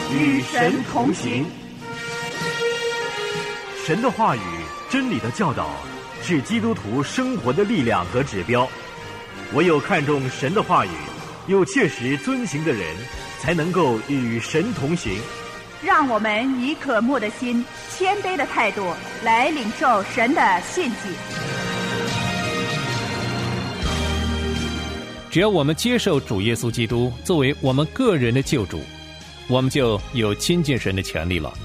与神同行。 神的话语、真理的教导是基督徒生活的力量和指标。唯有看重神的话语，又切实遵行的人，才能够与神同行。 让我们以渴慕的心、谦卑的态度来领受神的信息。 只要我们接受主耶稣基督作为我们个人的救主，我们就有亲近神的权利了。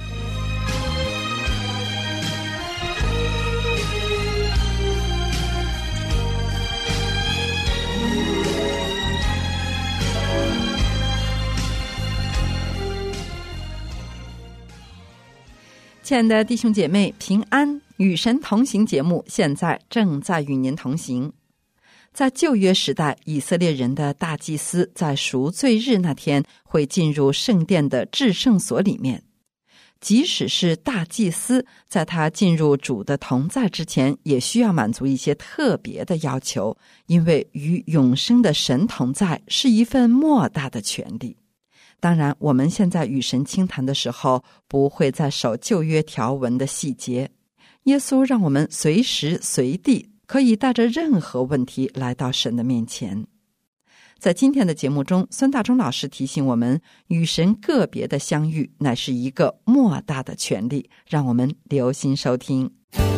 亲爱的弟兄姐妹，平安，与神同行节目现在正在与您同行。在旧约时代，以色列人的大祭司在赎罪日那天会进入圣殿的至圣所里面。即使是大祭司，在他进入主的同在之前，也需要满足一些特别的要求，因为与永生的神同在是一份莫大的权利。当然，我们现在与神倾谈的时候，不会再守旧约条文的细节。耶稣让我们随时随地可以带着任何问题来到神的面前。在今天的节目中，孙大中老师提醒我们，与神个别的相遇乃是一个莫大的权利，让我们留心收听。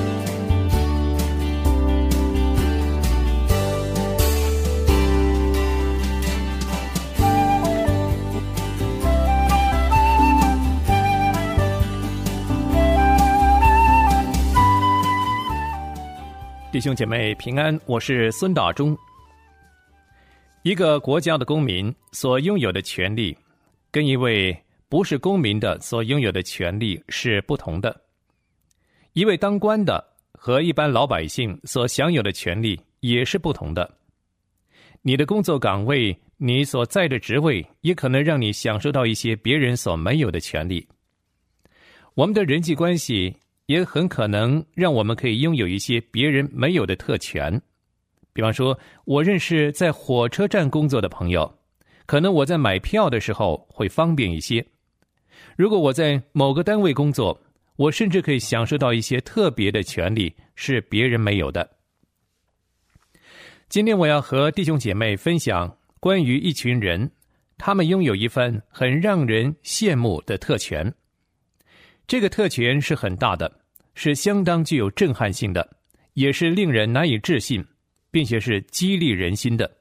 弟兄姐妹平安，我是孙大中。一个国家的公民所拥有的权利，跟一位不是公民的所拥有的权利是不同的。一位当官的和一般老百姓所享有的权利也是不同的。你的工作岗位，你所在的职位，也可能让你享受到一些别人所没有的权利。我们的人际关系也很可能让我们可以拥有一些别人没有的特权。比方说，我认识在火车站工作的朋友，可能我在买票的时候会方便一些。如果我在某个单位工作，我甚至可以享受到一些特别的权利，是别人没有的。今天我要和弟兄姐妹分享关于一群人，他们拥有一份很让人羡慕的特权。这个特权是很大的，是相当具有震撼性的，也是令人难以置信，并且是激励人心的。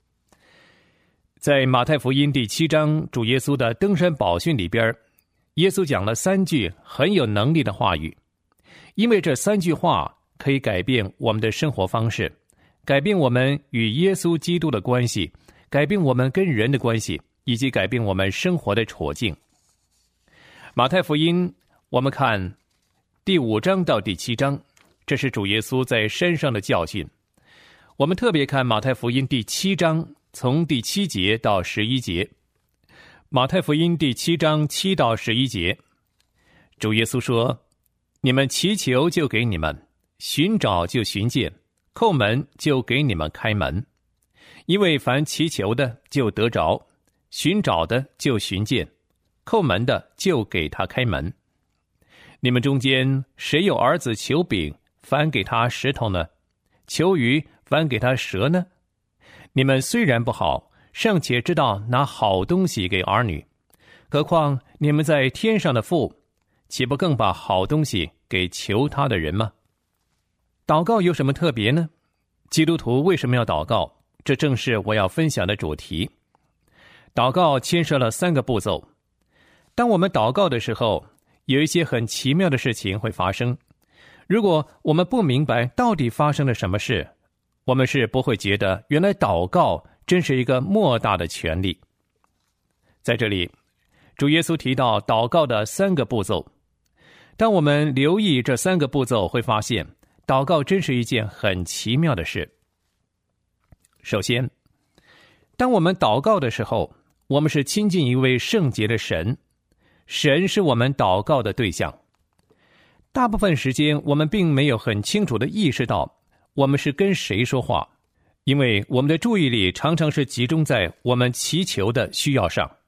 在马太福音第7章主耶稣的登山宝训里边，耶稣讲了3句很有能力的话语，因为这3句话可以改变我们的生活方式，改变我们与耶稣基督的关系，改变我们跟人的关系，以及改变我们生活的处境。马太福音我们看第5章到第7章，这是主耶稣在山上的教训。我们特别看马太福音第7章，从第7节到11节。马太福音第7章7到11节，主耶稣说：你们祈求就给你们，寻找就寻见，叩门就给你们开门。因为凡祈求的就得着，寻找的就寻见，叩门的就给他开门。你们中间谁有儿子求饼，反给他石头呢？求鱼，反给他蛇呢？你们虽然不好，尚且知道拿好东西给儿女，何况你们在天上的父，岂不更把好东西给求他的人吗？祷告有什么特别呢？基督徒为什么要祷告？这正是我要分享的主题。祷告牵涉了3个步骤。当我们祷告的时候，有一些很奇妙的事情会发生。如果我们不明白到底发生了什么事，我们是不会觉得原来祷告真是一个莫大的权利。在这里，主耶稣提到祷告的3个步骤。当我们留意这3个步骤，会发现祷告真是一件很奇妙的事。首先，当我们祷告的时候，我们是亲近一位圣洁的神，神是我们祷告的对象。大部分时间我们并没有很清楚地意识到我们是跟谁说话，因为我们的注意力常常是集中在我们祈求的需要上，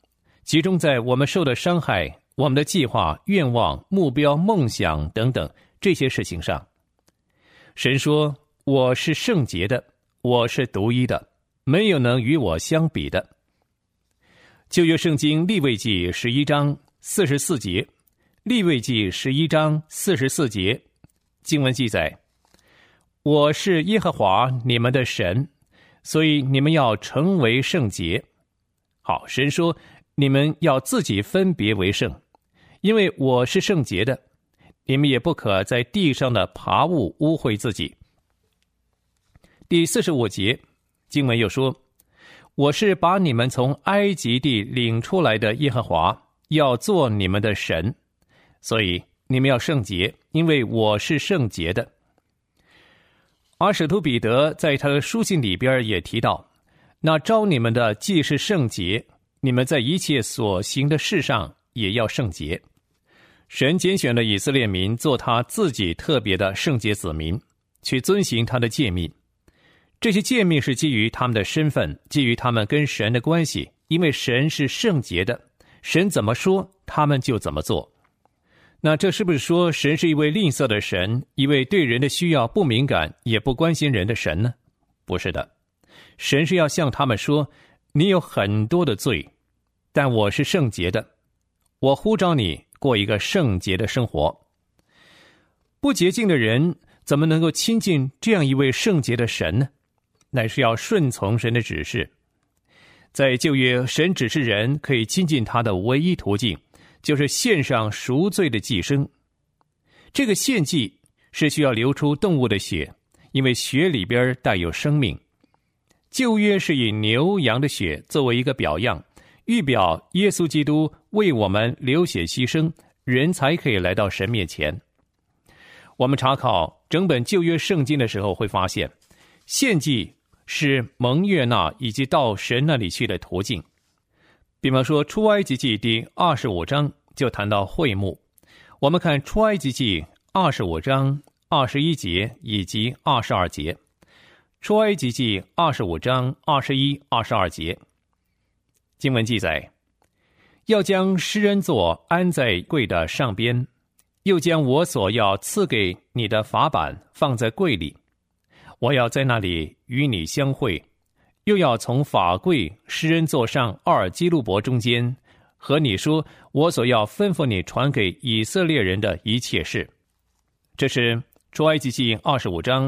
集中在我们受的伤害、我们的计划、愿望、目标、梦想等等这些事情上。神说，我是圣洁的，我是独一的，没有能与我相比的。旧约圣经利未记11章44节，利未记11章44节，经文记载，我是耶和华你们的神，所以你们要成为圣洁。好，神说你们要自己分别为圣，因为我是圣洁的，你们也不可在地上的爬物污秽自己。第45节，经文又说，我是把你们从埃及地领出来的耶和华，要做你们的神，所以你们要圣洁，因为我是圣洁的。而使徒彼得在他的书信里边也提到，那召你们的既是圣洁，你们在一切所行的事上也要圣洁。神拣选了以色列民做他自己特别的圣洁子民，去遵行他的诫命。这些诫命是基于他们的身份，基于他们跟神的关系，因为神是圣洁的，神怎么说他们就怎么做。那这是不是说神是一位吝啬的神，一位对人的需要不敏感也不关心人的神呢？不是的，神是要向他们说，你有很多的罪，但我是圣洁的，我呼召你过一个圣洁的生活。不洁净的人怎么能够亲近这样一位圣洁的神呢？乃是要顺从神的指示。在旧约，神指示人可以亲近他的唯一途径，就是献上赎罪的祭牲。这个献祭是需要流出动物的血，因为血里边带有生命。旧约是以牛羊的血作为一个表样，预表耶稣基督为我们流血牺牲，人才可以来到神面前。我们查考整本旧约圣经的时候会发现，献祭是蒙悦纳以及到神那里去的途径。比方说出埃及记第25章就谈到会幕，我们看出埃及记25章21节以及22节。出埃及记25章21、22节，经文记载，要将施恩座安在柜的上边，又将我所要赐给你的法版放在柜里，我要在那里与你相会，又要从法柜施恩座上2基路伯中间和你说我所要吩咐你传给以色列人的一切事。这是出埃及记25章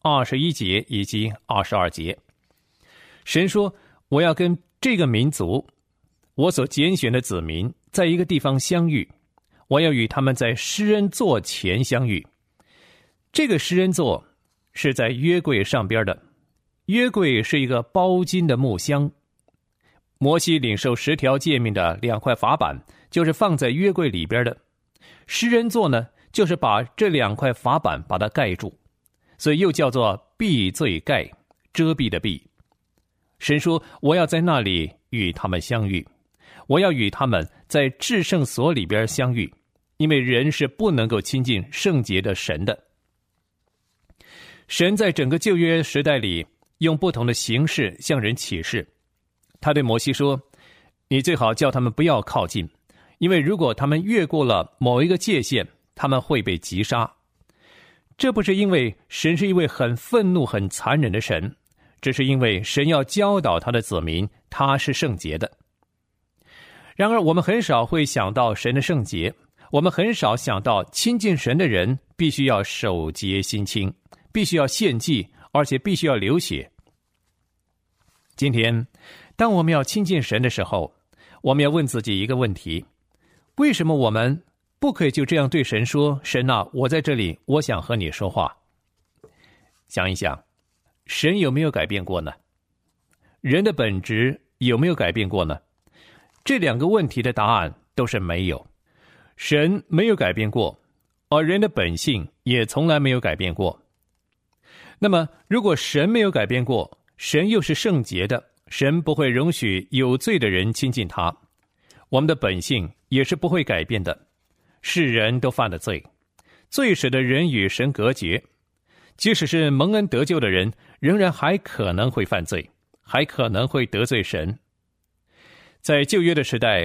21节以及22节。神说，我要跟这个民族，我所拣选的子民，在一个地方相遇，我要与他们在施恩座前相遇。这个施恩座是在约柜上边的，约柜是一个包金的木箱。摩西领受10条诫命的2块法版就是放在约柜里边的，施恩座呢，就是把这2块法版把它盖住，所以又叫做避罪盖，遮蔽的蔽。神说，我要在那里与他们相遇，我要与他们在至圣所里边相遇，因为人是不能够亲近圣洁的神的。神在整个旧约时代里用不同的形式向人启示。他对摩西说，你最好叫他们不要靠近，因为如果他们越过了某一个界限，他们会被击杀。这不是因为神是一位很愤怒很残忍的神，只是因为神要教导他的子民，他是圣洁的。然而我们很少会想到神的圣洁，我们很少想到亲近神的人必须要守节心清，必须要献祭，而且必须要流血。今天当我们要亲近神的时候，我们要问自己一个问题，为什么我们不可以就这样对神说，神啊，我在这里，我想和你说话。想一想，神有没有改变过呢？人的本质有没有改变过呢？这2个问题的答案都是没有。神没有改变过，而人的本性也从来没有改变过。那么如果神没有改变过，神又是圣洁的，神不会容许有罪的人亲近他，我们的本性也是不会改变的。世人都犯了罪，罪使得人与神隔绝，即使是蒙恩得救的人，仍然还可能会犯罪，还可能会得罪神。在旧约的时代，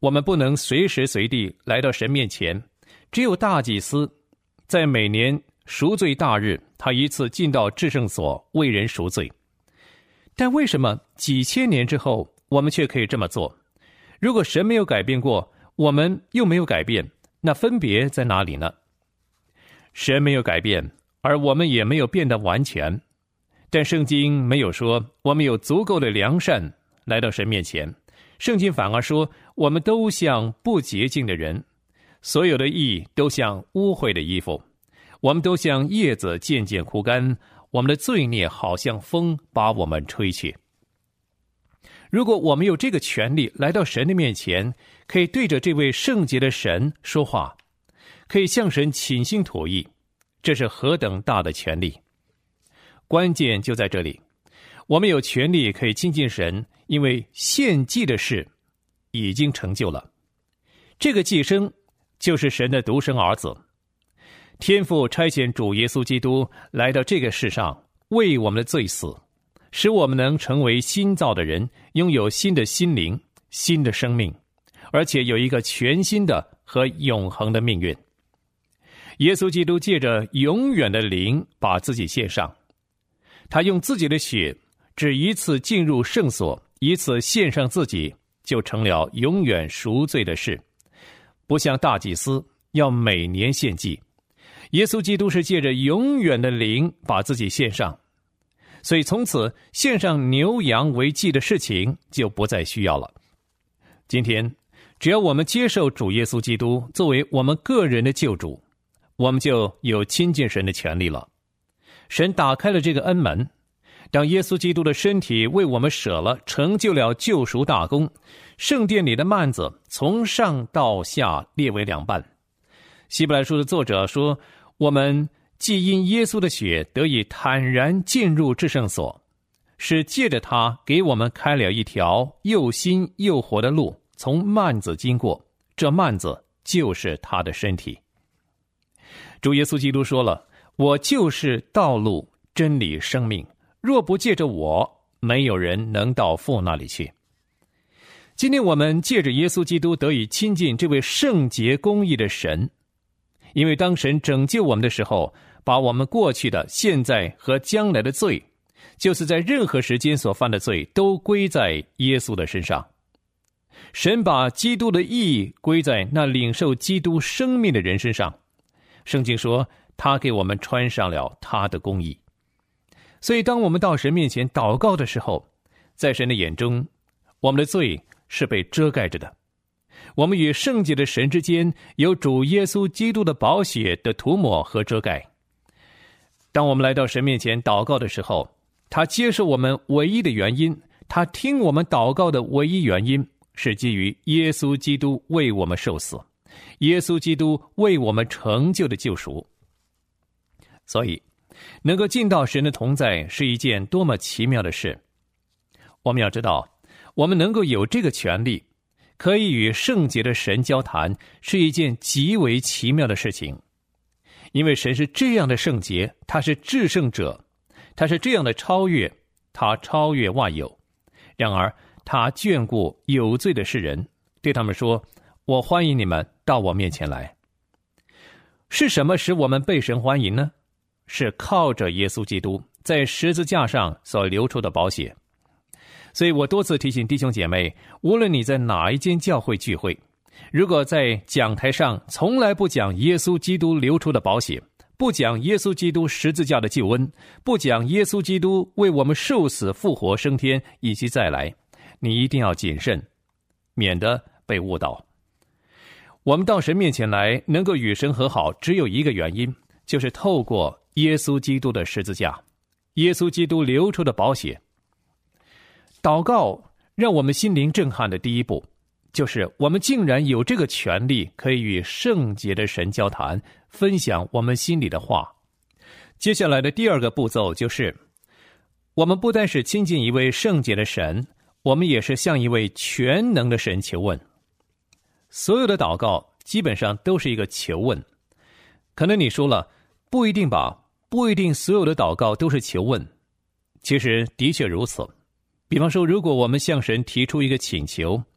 我们不能随时随地来到神面前，只有大祭司在每年赎罪大日，他一次进到至圣所为人赎罪。但为什么几千年之后我们却可以这么做？如果神没有改变过，我们又没有改变，那分别在哪里呢？神没有改变，而我们也没有变得完全，但圣经没有说我们有足够的良善来到神面前，圣经反而说我们都像不洁净的人，所有的义都像污秽的衣服，我们都像叶子渐渐枯干，我们的罪孽好像风把我们吹去。如果我们有这个权利来到神的面前，可以对着这位圣洁的神说话，可以向神倾心吐意，这是何等大的权利！关键就在这里，我们有权利可以亲近神，因为献祭的事已经成就了。这个祭牲就是神的独生儿子，天父差遣主耶稣基督来到这个世上，为我们的罪死，使我们能成为新造的人，拥有新的心灵、新的生命，而且有一个全新的和永恒的命运。耶稣基督借着永远的灵把自己献上，他用自己的血只一次进入圣所，一次献上自己，就成了永远赎罪的事。不像大祭司要每年献祭，耶稣基督是借着永远的灵把自己献上，所以从此献上牛羊为祭的事情就不再需要了。今天只要我们接受主耶稣基督作为我们个人的救主，我们就有亲近神的权利了。神打开了这个恩门，当耶稣基督的身体为我们舍了，成就了救赎大功，圣殿里的幔子从上到下裂为两半。希伯来书的作者说，我们既因耶稣的血得以坦然进入至圣所，是借着他给我们开了一条又新又活的路，从幔子经过，这幔子就是他的身体。主耶稣基督说了，我就是道路、真理、生命，若不借着我，没有人能到父那里去。今天我们借着耶稣基督得以亲近这位圣洁公义的神，因为当神拯救我们的时候，把我们过去的、现在和将来的罪，就是在任何时间所犯的罪，都归在耶稣的身上。神把基督的义归在那领受基督生命的人身上。圣经说，他给我们穿上了他的公义。所以当我们到神面前祷告的时候，在神的眼中，我们的罪是被遮盖着的。我们与圣洁的神之间有主耶稣基督的宝血的涂抹和遮盖。当我们来到神面前祷告的时候，他接受我们唯一的原因，他听我们祷告的唯一原因，是基于耶稣基督为我们受死，耶稣基督为我们成就的救赎。所以能够进到神的同在是一件多么奇妙的事。我们要知道，我们能够有这个权利，可以与圣洁的神交谈，是一件极为奇妙的事情。因为神是这样的圣洁，他是至圣者，他是这样的超越，他超越万有。然而他眷顾有罪的世人，对他们说，我欢迎你们到我面前来。是什么使我们被神欢迎呢？是靠着耶稣基督在十字架上所流出的宝血。所以我多次提醒弟兄姐妹，无论你在哪一间教会聚会，如果在讲台上从来不讲耶稣基督流出的宝血，不讲耶稣基督十字架的救恩，不讲耶稣基督为我们受死复活升天以及再来，你一定要谨慎，免得被误导。我们到神面前来能够与神和好，只有一个原因，就是透过耶稣基督的十字架，耶稣基督流出的宝血。祷告让我们心灵震撼的第一步，就是我们竟然有这个权利，可以与圣洁的神交谈，分享我们心里的话。接下来的第二个步骤就是，我们不单是亲近一位圣洁的神，我们也是向一位全能的神求问。所有的祷告基本上都是一个求问。可能你说了，不一定吧，不一定所有的祷告都是求问。其实的确如此。比方说，如果我们向神提出一个请求，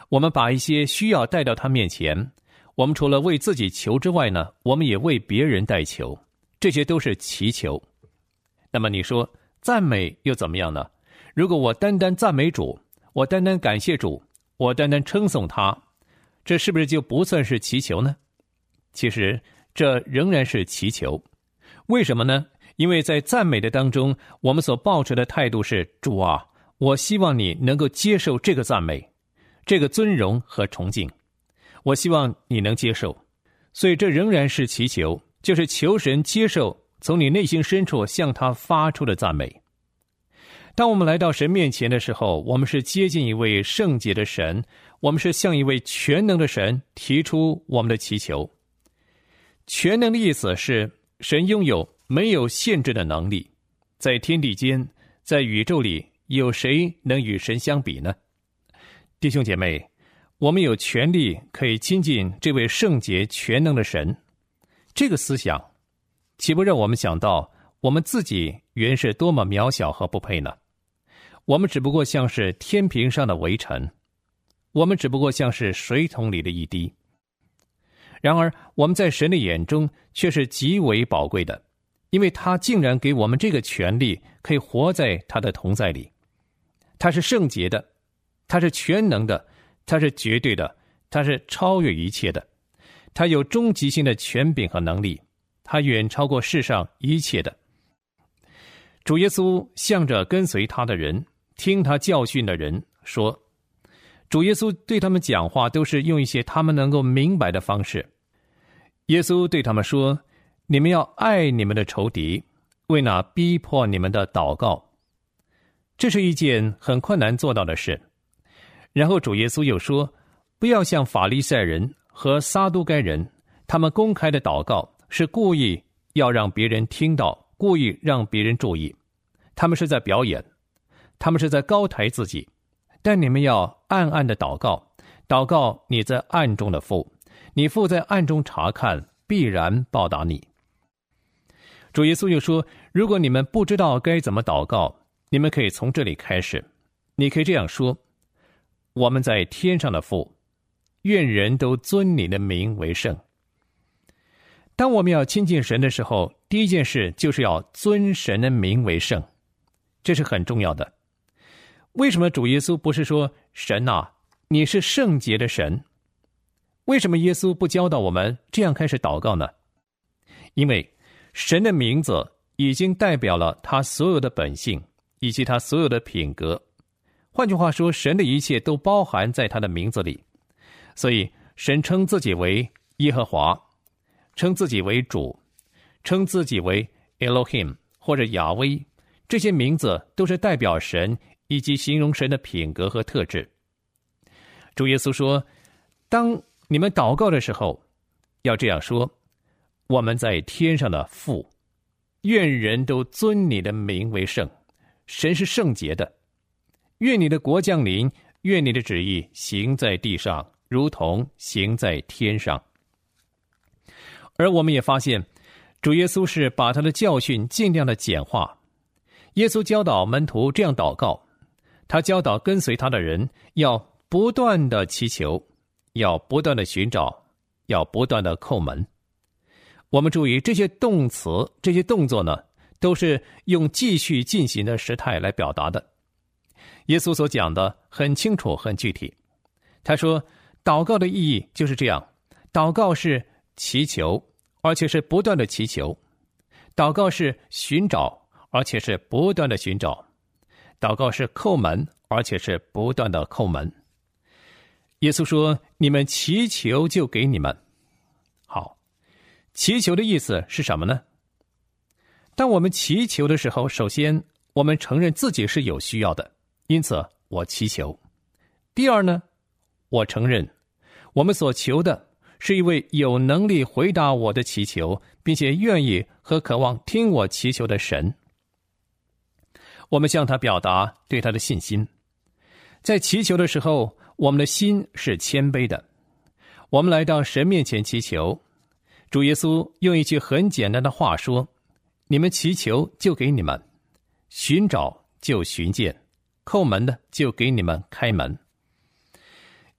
我们把一些需要带到他面前，我们除了为自己求之外呢，我们也为别人代求，这些都是祈求。那么你说赞美又怎么样呢？如果我单单赞美主，我单单感谢主，我单单称颂他，这是不是就不算是祈求呢？其实这仍然是祈求。为什么呢？因为在赞美的当中，我们所抱持的态度是，主啊，我希望你能够接受这个赞美，这个尊荣和崇敬，我希望你能接受。所以这仍然是祈求，就是求神接受从你内心深处向他发出的赞美。当我们来到神面前的时候，我们是接近一位圣洁的神，我们是向一位全能的神提出我们的祈求。全能的意思是神拥有没有限制的能力，在天地间，在宇宙里，有谁能与神相比呢？弟兄姐妹，我们有权利可以亲近这位圣洁全能的神。这个思想岂不让我们想到我们自己原是多么渺小和不配呢？我们只不过像是天平上的微尘，我们只不过像是水桶里的一滴。然而我们在神的眼中却是极为宝贵的，因为他竟然给我们这个权利，可以活在他的同在里。他是圣洁的，他是全能的，他是绝对的，他是超越一切的，他有终极性的权柄和能力，他远超过世上一切的。主耶稣向着跟随他的人，听他教训的人说，主耶稣对他们讲话都是用一些他们能够明白的方式。耶稣对他们说，你们要爱你们的仇敌，为那逼迫你们的祷告。这是一件很困难做到的事。然后主耶稣又说，不要像法利赛人和撒都该人，他们公开的祷告是故意要让别人听到，故意让别人注意，他们是在表演，他们是在高抬自己。但你们要暗暗的祷告，祷告你在暗中的父，你父在暗中查看，必然报答你。主耶稣又说，如果你们不知道该怎么祷告，你们可以从这里开始。你可以这样说，我们在天上的父，愿人都尊你的名为圣。当我们要亲近神的时候，第一件事就是要尊神的名为圣，这是很重要的。为什么主耶稣不是说，神啊，你是圣洁的神？为什么耶稣不教导我们这样开始祷告呢？因为神的名字已经代表了他所有的本性以及他所有的品格。换句话说，神的一切都包含在他的名字里。所以神称自己为耶和华，称自己为主，称自己为 Elohim 或者亚威，这些名字都是代表神以及形容神的品格和特质。主耶稣说，当你们祷告的时候，要这样说，我们在天上的父，愿人都尊你的名为圣。神是圣洁的，愿你的国降临，愿你的旨意行在地上，如同行在天上。而我们也发现，主耶稣是把他的教训尽量的简化。耶稣教导门徒这样祷告，他教导跟随他的人要不断的祈求，要不断的寻找，要不断的叩门。我们注意这些动词，这些动作呢，都是用继续进行的时态来表达的。耶稣所讲的很清楚很具体。他说，祷告的意义就是这样，祷告是祈求，而且是不断的祈求；祷告是寻找，而且是不断的寻找；祷告是叩门，而且是不断的叩门。耶稣说，你们祈求就给你们。好，祈求的意思是什么呢？当我们祈求的时候，首先我们承认自己是有需要的，因此我祈求。第二呢，我承认我们所求的是一位有能力回答我的祈求，并且愿意和渴望听我祈求的神。我们向他表达对他的信心。在祈求的时候，我们的心是谦卑的。我们来到神面前祈求，主耶稣用一句很简单的话说，你们祈求就给你们，寻找就寻见，叩门的就给你们开门。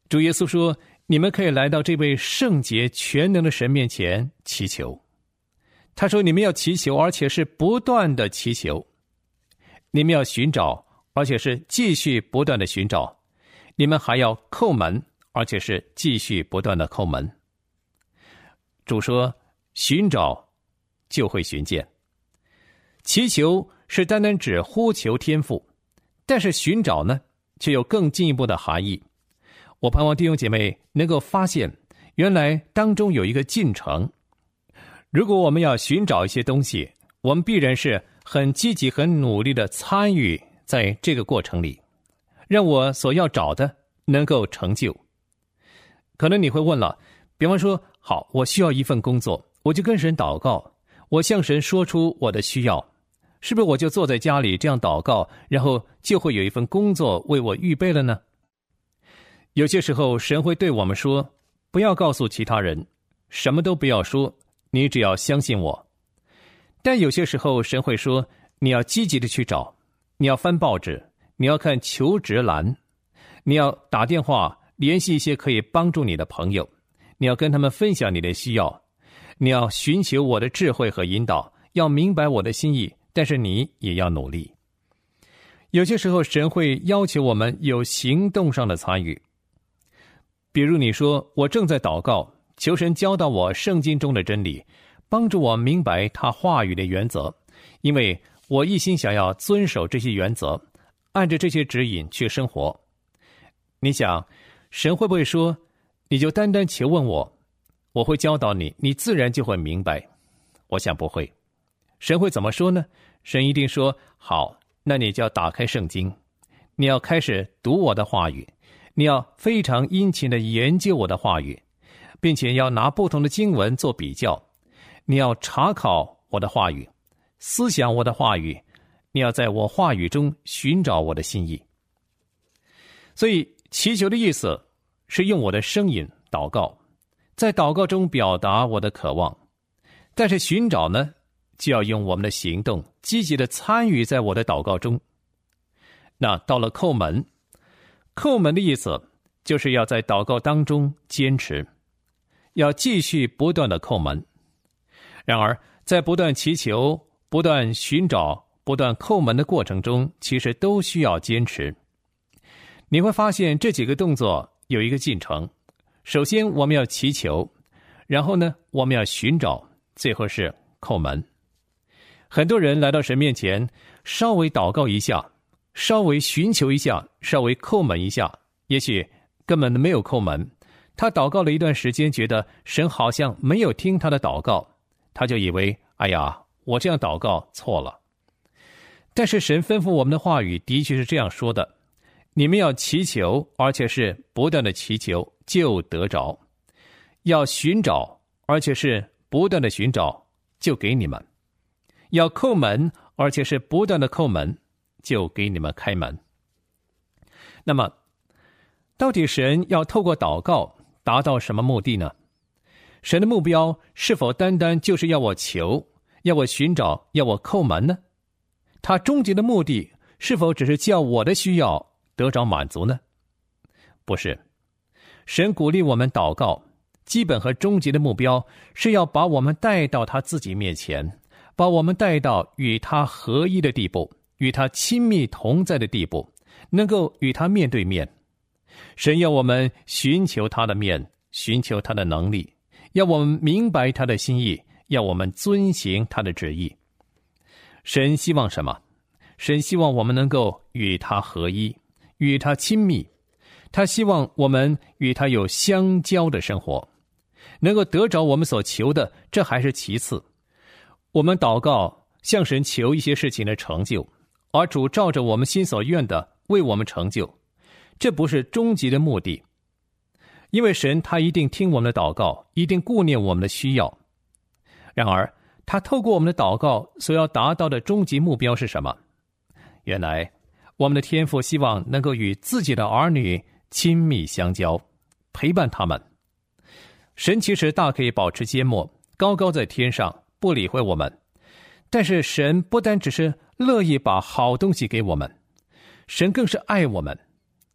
主耶稣说，你们可以来到这位圣洁全能的神面前祈求。他说，你们要祈求，而且是不断的祈求。你们要寻找，而且是继续不断的寻找。你们还要叩门，而且是继续不断的叩门。主说，寻找就会寻见。祈求是单单指呼求天父，但是寻找呢，却有更进一步的含义。我盼望弟兄姐妹能够发现，原来当中有一个进程。如果我们要寻找一些东西，我们必然是很积极、很努力的参与在这个过程里，让我所要找的能够成就。可能你会问了，比方说，好，我需要一份工作，我就跟神祷告，我向神说出我的需要，是不是我就坐在家里这样祷告，然后就会有一份工作为我预备了呢？有些时候神会对我们说，不要告诉其他人，什么都不要说，你只要相信我。但有些时候神会说，你要积极的去找，你要翻报纸，你要看求职栏，你要打电话联系一些可以帮助你的朋友，你要跟他们分享你的需要，你要寻求我的智慧和引导，要明白我的心意，但是你也要努力。有些时候神会要求我们有行动上的参与。比如你说，我正在祷告，求神教导我圣经中的真理，帮助我明白他话语的原则，因为我一心想要遵守这些原则，按着这些指引去生活。你想，神会不会说，你就单单求问我，我会教导你，你自然就会明白？我想不会。神会怎么说呢？神一定说，好，那你就要打开圣经，你要开始读我的话语，你要非常殷勤地研究我的话语，并且要拿不同的经文做比较，你要查考我的话语，思想我的话语，你要在我话语中寻找我的心意。所以祈求的意思是用我的声音祷告，在祷告中表达我的渴望。但是寻找呢，就要用我们的行动积极地参与在我的祷告中。那到了叩门，叩门的意思就是要在祷告当中坚持，要继续不断的叩门。然而在不断祈求、不断寻找、不断叩门的过程中，其实都需要坚持。你会发现这几个动作有一个进程。首先我们要祈求，然后呢我们要寻找，最后是叩门。很多人来到神面前，稍微祷告一下，稍微寻求一下，稍微叩门一下，也许根本没有叩门。他祷告了一段时间，觉得神好像没有听他的祷告，他就以为，哎呀，我这样祷告错了。但是神吩咐我们的话语的确是这样说的，你们要祈求，而且是不断的祈求，就得着；要寻找，而且是不断的寻找，就给你们；要叩门，而且是不断的叩门，就给你们开门。那么到底神要透过祷告达到什么目的呢？神的目标是否单单就是要我求，要我寻找，要我叩门呢？他终极的目的是否只是叫我的需要得着满足呢？不是。神鼓励我们祷告，基本和终极的目标是要把我们带到他自己面前，把我们带到与他合一的地步，与他亲密同在的地步，能够与他面对面。神要我们寻求他的面，寻求他的能力，要我们明白他的心意，要我们遵行他的旨意。神希望什么？神希望我们能够与他合一，与他亲密。他希望我们与他有相交的生活，能够得着我们所求的，这还是其次。我们祷告向神求一些事情的成就，而主照着我们心所愿的为我们成就，这不是终极的目的。因为神他一定听我们的祷告，一定顾念我们的需要。然而他透过我们的祷告所要达到的终极目标是什么？原来我们的天父希望能够与自己的儿女亲密相交，陪伴他们。神其实大可以保持缄默，高高在天上，不理会我们。但是神不单只是乐意把好东西给我们，神更是爱我们。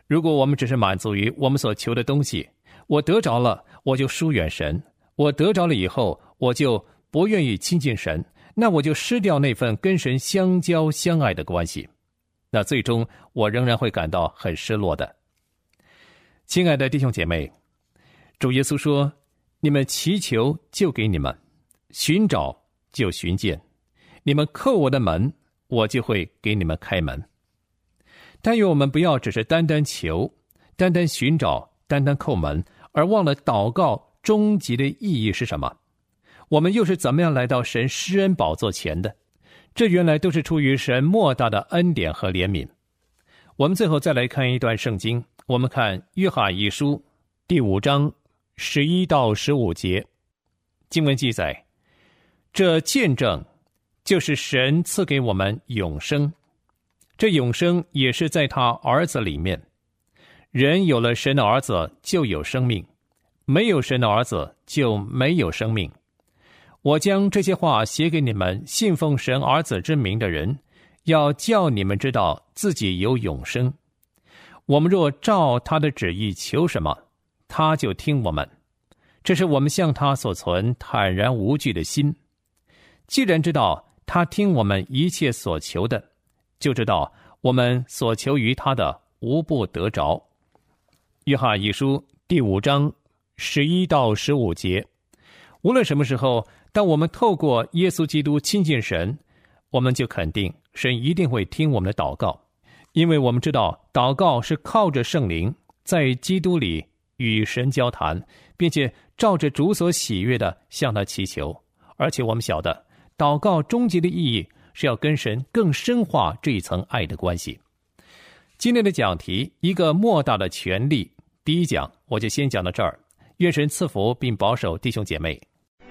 如果我们只是满足于我们所求的东西，我得着了，我就疏远神；我得着了以后，我就不愿意亲近神，那我就失掉那份跟神相交相爱的关系，那最终我仍然会感到很失落的。亲爱的弟兄姐妹，主耶稣说，你们祈求就给你们，寻找就寻见，你们叩我的门，我就会给你们开门。但愿我们不要只是单单求，单单寻找，单单叩门，而忘了祷告终极的意义是什么。我们又是怎么样来到神施恩宝座前的？这原来都是出于神莫大的恩典和怜悯。我们最后再来看一段圣经，我们看约翰一书第5章11到15节。经文记载，这见证就是神赐给我们永生，这永生也是在他儿子里面。人有了神的儿子就有生命，没有神的儿子就没有生命。我将这些话写给你们信奉神儿子之名的人，要叫你们知道自己有永生。我们若照他的旨意求什么，他就听我们。这是我们向他所存坦然无惧的心。既然知道他听我们一切所求的，就知道我们所求于他的无不得着。约翰一书第5章11到15节。无论什么时候，当我们透过耶稣基督亲近神，我们就肯定神一定会听我们的祷告，因为我们知道祷告是靠着圣灵在基督里与神交谈，并且照着主所喜悦的向他祈求。而且我们晓得祷告终极的意义是要跟神更深化这一层爱的关系。今天的讲题，一个莫大的权利，第一讲我就先讲到这儿。愿神赐福并保守弟兄姐妹。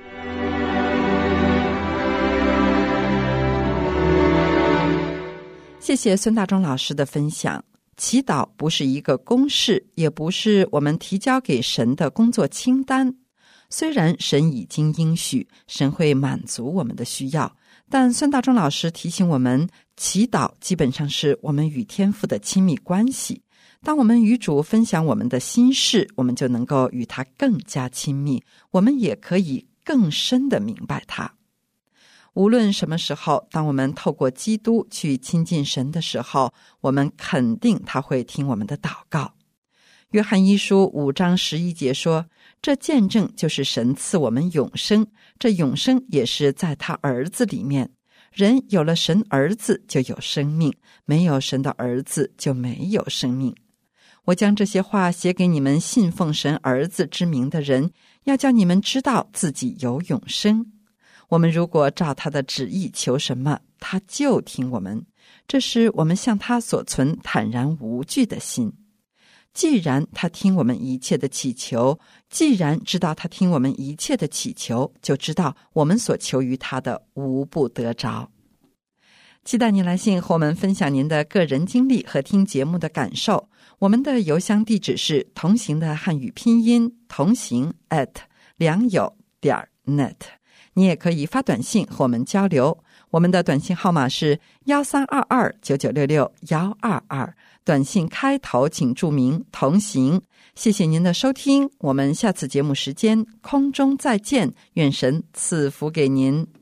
谢谢孙大中老师的分享。祈祷不是一个公式，也不是我们提交给神的工作清单。虽然神已经应许神会满足我们的需要，但孙大中老师提醒我们，祈祷基本上是我们与天父的亲密关系。当我们与主分享我们的心事，我们就能够与他更加亲密，我们也可以更深地明白他。无论什么时候，当我们透过基督去亲近神的时候，我们肯定他会听我们的祷告。约翰一书5章11节说，这见证就是神赐我们永生，这永生也是在他儿子里面。人有了神儿子就有生命，没有神的儿子就没有生命。我将这些话写给你们信奉神儿子之名的人，要叫你们知道自己有永生。我们如果照他的旨意求什么，他就听我们。这是我们向他所存坦然无惧的心。既然他听我们一切的祈求，既然知道他听我们一切的祈求，就知道我们所求于他的无不得着。期待您来信和我们分享您的个人经历和听节目的感受。我们的邮箱地址是同行的汉语拼音同行@良友.net。你也可以发短信和我们交流，我们的短信号码是13229966-122，短信开头请注明同行。谢谢您的收听，我们下次节目时间空中再见，愿神赐福给您。